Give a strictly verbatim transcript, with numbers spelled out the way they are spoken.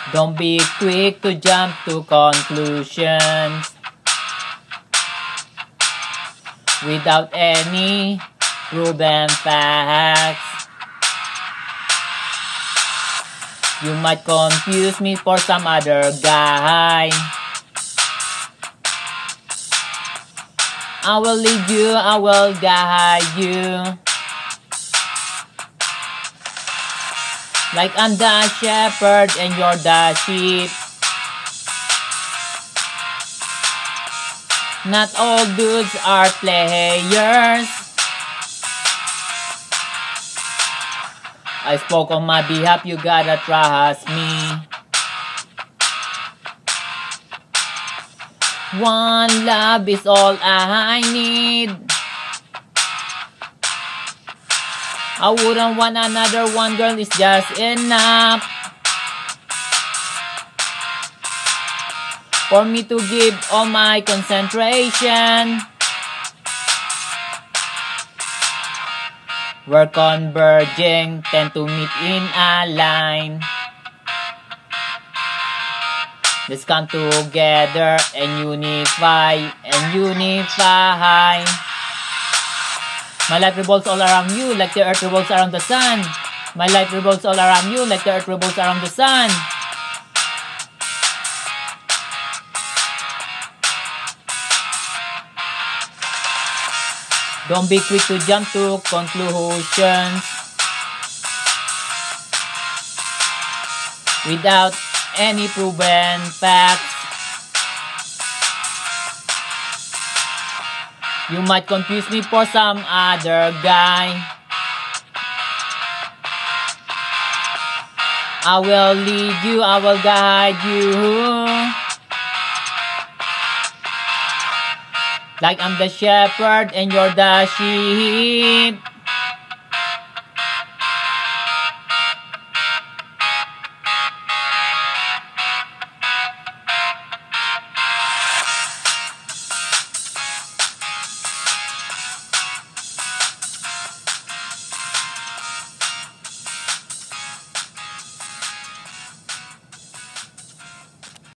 Don't be quick to jump to conclusions without any proven facts. You might confuse me for some other guy. I will lead you, I will guide you. Like I'm the shepherd and you're the sheep. Not all dudes are players. I spoke on my behalf, you gotta trust me. One love is all I need. I wouldn't want another one, girl, it's just enough for me to give all my concentration. We're converging, tend to meet in a line. Let's come together and unify, and unify. My life revolves all around you like the earth revolves around the sun. My life revolves all around you like the earth revolves around the sun. Don't be quick to jump to conclusions without any proven facts. You might confuse me for some other guy. I will lead you, I will guide you. Like I'm the shepherd and you're the sheep.